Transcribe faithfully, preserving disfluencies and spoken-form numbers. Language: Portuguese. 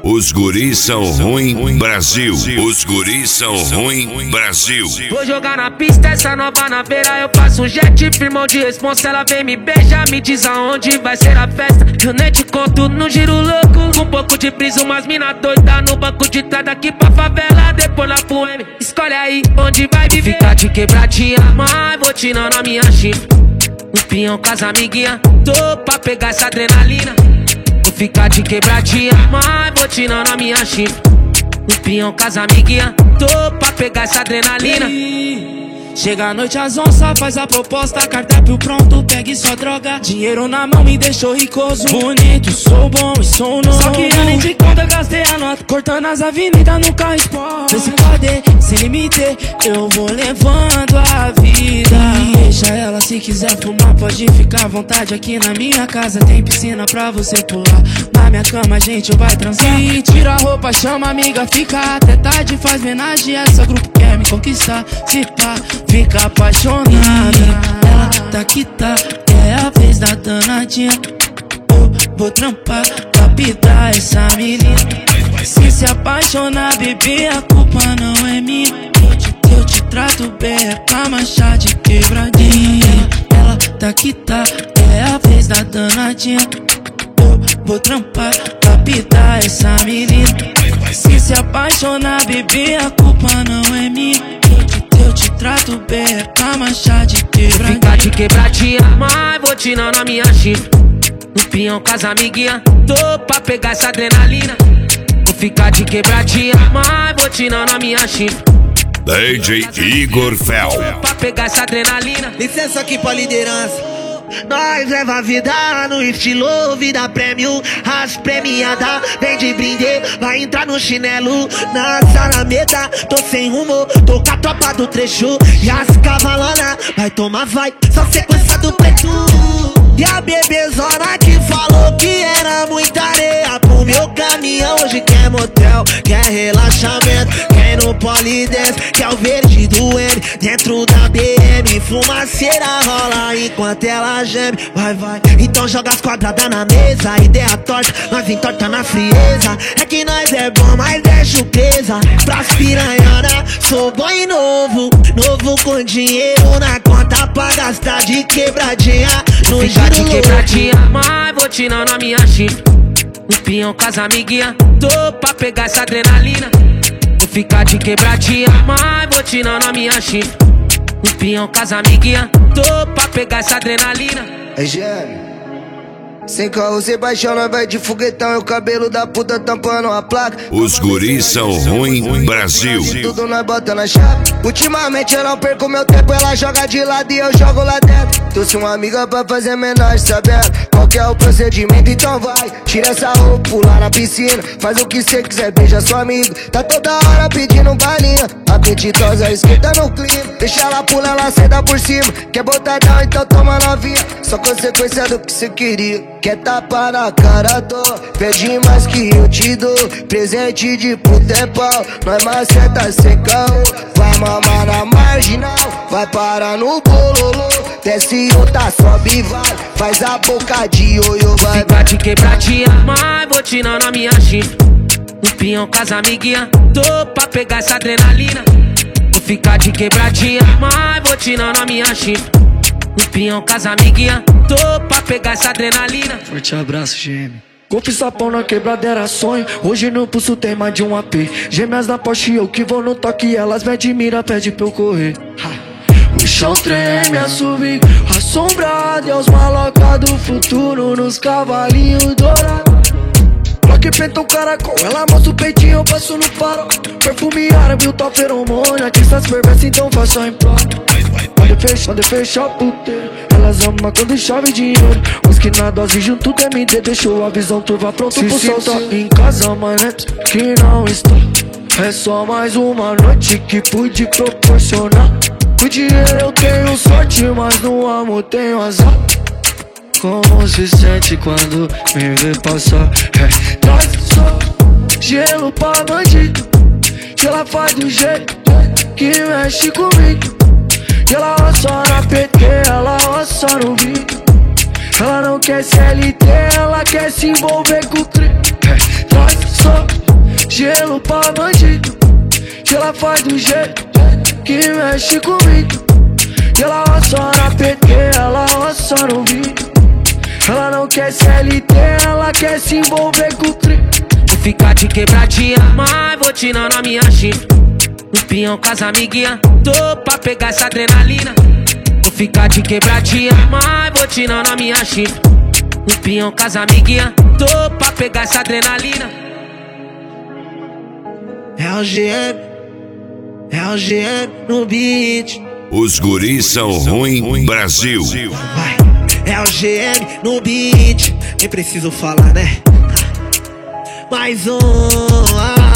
Os guris são ruim, Brasil. Os guris são ruim, Brasil. Vou jogar na pista essa nova na beira. Eu faço um jet, firmão de responsa. Ela vem me beijar, me diz aonde vai ser a festa. Eu nem te conto no giro louco. Com um pouco de brisa, umas mina doida no banco de trás daqui pra favela. Depois na poema, escolhe aí onde vai viver. Vou ficar de quebradinha, mas vou tirando a minha chifre. Um pinhão com as amiguinha, tô pra pegar essa adrenalina. Vou ficar de quebradinha, mas vou tirando a minha chifre. Um pinhão com as amiguinha, tô pra pegar essa adrenalina. Chega a noite as onças, faz a proposta, cardápio pronto, pegue sua droga. Dinheiro na mão me deixou ricoso. Bonito, sou bom e sou novo. Só que além de conta eu gastei a nota, cortando as avenidas no carro esporte. Sem poder, sem limite, eu vou levando a vida. Deixa ela, se quiser fumar pode ficar à vontade. Aqui na minha casa tem piscina pra você pular. Na minha cama a gente vai transar. E tira a roupa, chama a amiga, fica até tarde. Faz homenagem, essa grupo quer me conquistar. Se pá, fica apaixonada. Ela tá que tá, é a vez da danadinha. Eu vou trampar, lapidar essa menina. Se se apaixonar, bebê, a culpa não é minha. Eu te, eu te trato bem, é pra manchar de quebradinha. Ela tá que tá, é a vez da danadinha. Eu vou trampar, lapidar essa menina. Se se apaixonar, bebê, a culpa não é minha. Eu te, eu te trato bem, é pra manchar de quebradinha. Ficar de quebradinha, mas vou tirando a minha chifre. Um pinhão com as amiguinha, tô pra pegar essa adrenalina. Vou ficar de quebradinha, mas vou tirando a minha chifre. D J Igor Fel. Tô pra pegar essa adrenalina. Licença aqui pra liderança. Nós leva a vida no estilo vida premium. As premiadas vem de brinde, vai entrar no chinelo. Na salameda, tô sem rumo, tô com a tropa do trecho. E as cavalona vai tomar vai, só sequência do preto. E a bebezona que falou que era muita areia pro meu caminhão. Hoje quer motel, quer relaxamento, quer no polidense, quer o verde do M. Dentro da B M, fumaceira rola enquanto ela geme. Vai, vai, então joga as quadradas na mesa. Ideia torta, nós entorta na frieza. É que nós é bom, mas é chupeza. Pras piranhana, sou bom e novo. Novo com dinheiro na conta pra gastar de quebradinha. No Ficar de quebradinha, mas vou tirando a minha chifre. Um pinhão com as amiguinha, tô pra pegar essa adrenalina. Vou ficar de quebradinha, mas vou tirando a minha chifre. Um pinhão com as amiguinha, tô pra pegar essa adrenalina. É gêmeo. Sem carro, sem paixão, nós vai de foguetão. E o cabelo da puta tampando a placa. Os guris são ruim, Brasil. Tudo nós bota na chave. Ultimamente eu não perco meu tempo. Ela joga de lado e eu jogo lá dentro. Trouxe uma amiga pra fazer homenagem, sabendo qual que é o procedimento. Então vai, tira essa roupa, pula na piscina. Faz o que cê quiser, beija sua amiga. Tá toda hora pedindo balinha. Apetitosa, esquenta no clima. Deixa ela pular, ela senta por cima. Quer botadão, então toma novinha. Só consequência do que cê queria. Quer tapa na cara, tô. Pede mais que eu te dou. Presente de puta é pau. Nós maceta sem carro. Vai mamar na marginal. Vai parar no bololô. Desce outra, sobe e vai. Faz a boca de ioiô, vai. Ficar de quebradinha, mas vou tirando a minha chifre. Um pinhão com as amiguinha, tô pra pegar essa adrenalina. Vou ficar de quebradinha, mas vou tirando a minha chifre. Um pinhão com as amiguinha, tô pra pegar essa adrenalina. Forte abraço, gêmeo. Golpe sapão na quebrada era sonho. Hoje no pulso tem mais de um A P. Gêmeas na Porsche, eu que vou no toque. Elas me admiram, pede pra eu correr. O chão treme, assovio assombrado. E os malocas do futuro nos cavalinhos dourados. Bloque preta um caracol, ela mostra o peitinho, eu passo no farol. Perfume árabe, o tal feromônio. Aqui essas fervências, então faça em prol. Quando fecha, quando fecha o puteiro, elas amam quando chove dinheiro. Os que na dose junto do M D deixou a visão turva pronto pro solta. Em casa, manetes que não está. É só mais uma noite que pude proporcionar. O dinheiro eu tenho sorte, mas no amor tenho azar. Como se sente quando me vê passar? É, traz só gelo pra bandido. Que ela faz do jeito que mexe comigo. E ela roça na P T, ela roça no vídeo. Ela não quer C L T, ela quer se envolver com o crime. É, traz sou gelo pra bandido. E ela faz do jeito que mexe comigo. E ela roça na P T, ela roça no vídeo. Ela não quer C L T, ela quer se envolver com o tri. Vou ficar de quebradinha, mas vou tirar na minha chifre. No pinhão com as amiguinha, tô pra pegar essa adrenalina. Vou ficar de quebradinha, mas vou tirar na minha chifre. No pinhão com as amiguinha, tô pra pegar essa adrenalina. É o G M, é o G M no beat. Os guris são ruim, Brasil. Vai, é o G M no beat. Nem preciso falar, né? Mais um. Ah.